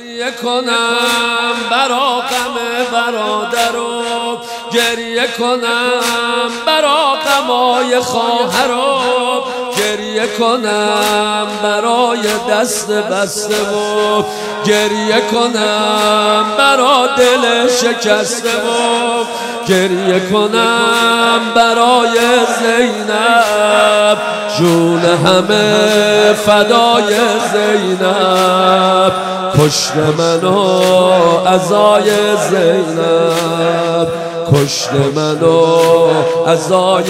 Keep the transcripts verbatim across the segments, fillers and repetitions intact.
گریه کنم برا غم برادرم، گریه کنم برا غمای خواهرم، گریه کنم برای دست بسته و گریه کنم برا دل شکسته و گریه کنم برای زینب، جون همه فدای زینب، کشت منو عزای زینب، کشت منو عزای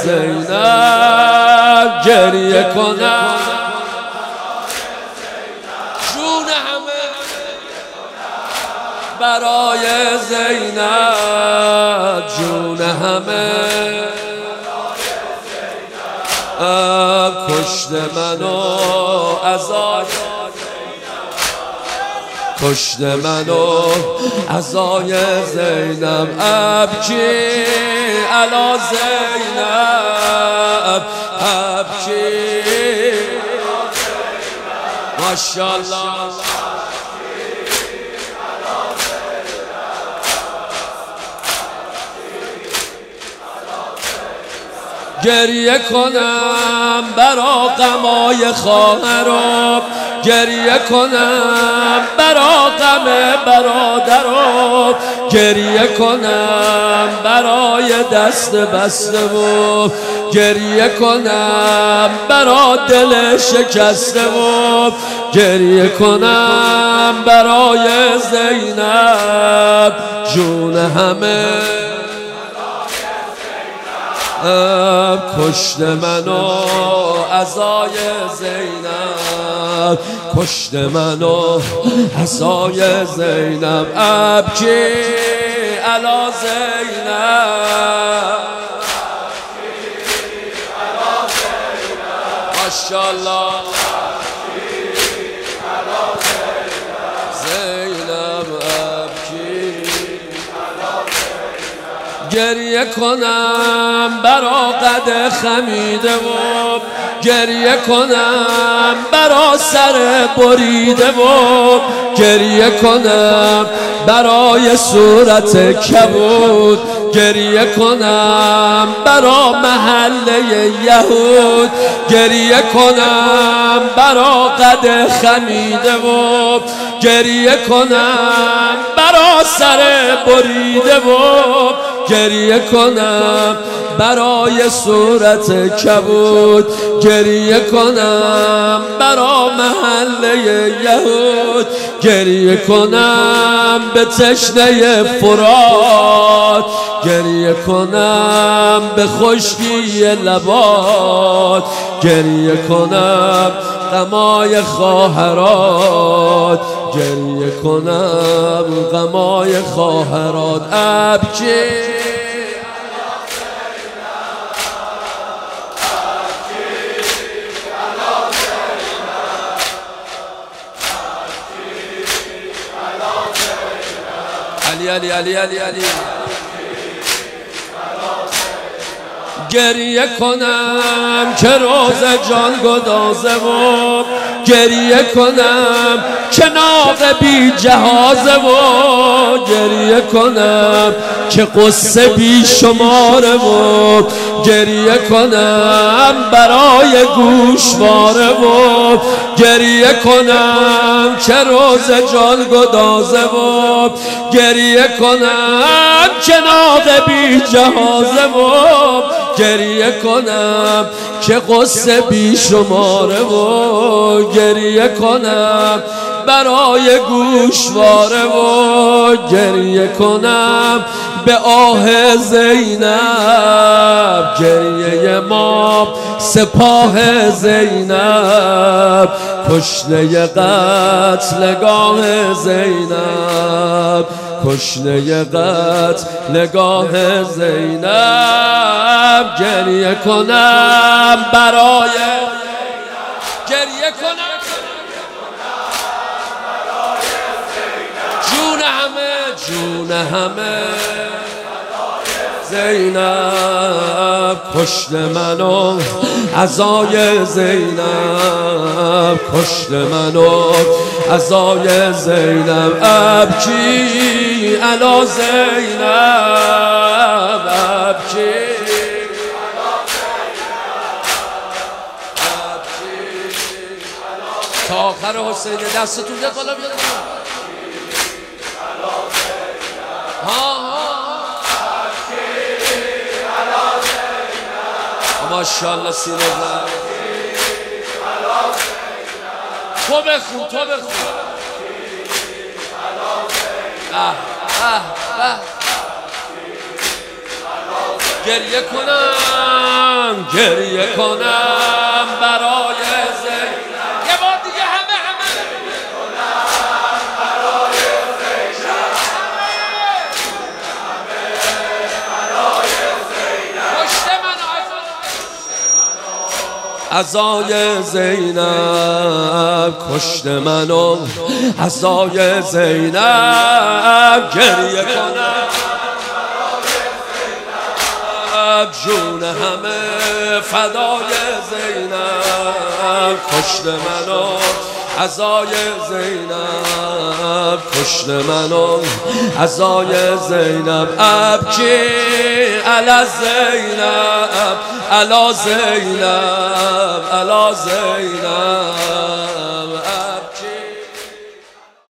زینب، گریه کنم جون همه برای زینب، جون همه کشت منو عزای کشت منو عزای زینب، ابکی علی زینب، ابکی ماشاءالله. گریه کنم برا غمای خواهرم، گریه کنم برا غم برادرم، گریه کنم برای دست بسته و گریه کنم برا دل شکسته و گریه کنم برای زینب، جون همه کشت منو عزای زینب، کشت منو عزای زینب، ابکی علی زینب، ماشاءالله. زینب ابکی گریه کنم برا قد خمیده و گریه کنم برا سر بریده و گریه کنم برای صورت کبود، گریه کنم برا محله یهود، گریه کنم برا قد خمیده و گریه کنم برا سر بریده و گریه کنم برای صورت کبود، گریه کنم برا محله یهود، گریه کنم به تشنه فرات، گریه کنم به خشکی لبات، گریه کنم غمای خواهرات، گریه کنم غمای خواهرات، ابکی علی علی علی علی علی گریه کنم که روز جان گدازه و گریه کنم که ناقه بی جهازه و گریه کنم که قصه بی شماره و گریه کنم برای گوشواره و گریه کنم که روز جان گدازه و گریه کنم که ناقه بی جهازه و گریه کنم که قصه بی شماره و گریه کنم برای گوشواره و گریه کنم به آه زینب، گریه ما سپاه زینب، کشته قتلگاه زینب، کشته قتلگاه زینب، گریه کنم برای گریه کنم جون همه جون همه زینب، کشت منو عزای زینب کشت منو عزای زینب ابکی علا زینب ابکی تا آخر حسین دستتون بیاد بالا بیاد ها ها ماشاءالله سینه زن تو بخون تو بخون اه اه اه گریه کنم گریه کنم برای زینب یه بار دیگه همه همه گریه کنم برای زینب برای زینب کشته منو عزای زینب کشته منو عزای زینب گریه کنم جون همه فدای زینب کشته منو عزای زینب کشته منو عزای زینب ابکی علا زینب علا زینب علا زینب